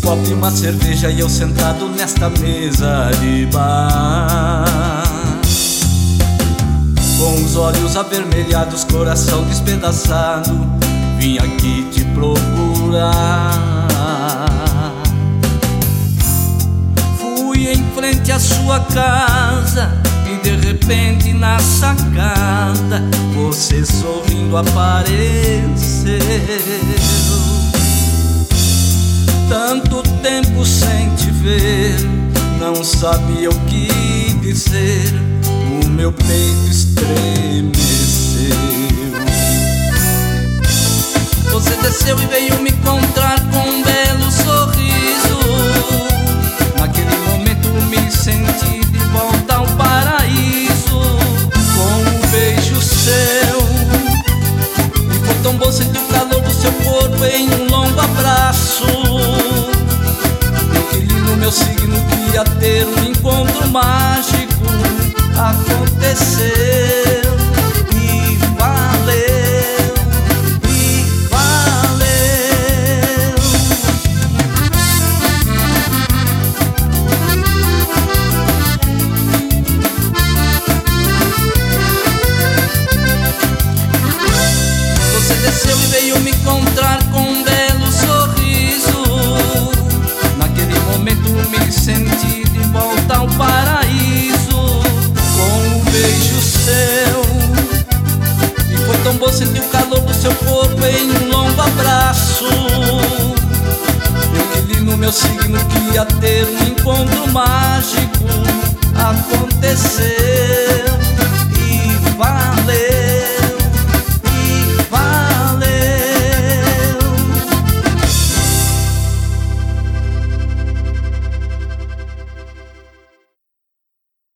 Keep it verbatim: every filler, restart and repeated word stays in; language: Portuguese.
copo e uma cerveja e eu sentado nesta mesa de bar, com os olhos avermelhados, coração despedaçado, vim aqui te procurar. Fui em frente à sua casa e de repente na sacada você sorrindo apareceu. Tanto tempo sem te ver, não sabia o que dizer, o meu peito estremeceu. Você desceu e veio me encontrar com um belo sorriso. Naquele momento me senti de volta ao paraíso, com um beijo seu. E foi tão bom sentir o calor do seu corpo em um longo abraço. Eu que li no meu signo que ia ter um encontro mágico, aconteceu e valeu, e valeu. Você desceu e veio me encontrar com um belo sorriso. Naquele momento me senti de volta ao paraíso, com um beijo seu. E foi tão bom sentir o calor do seu corpo em um longo abraço. Eu que li no meu signo que ia ter um encontro mágico, aconteceu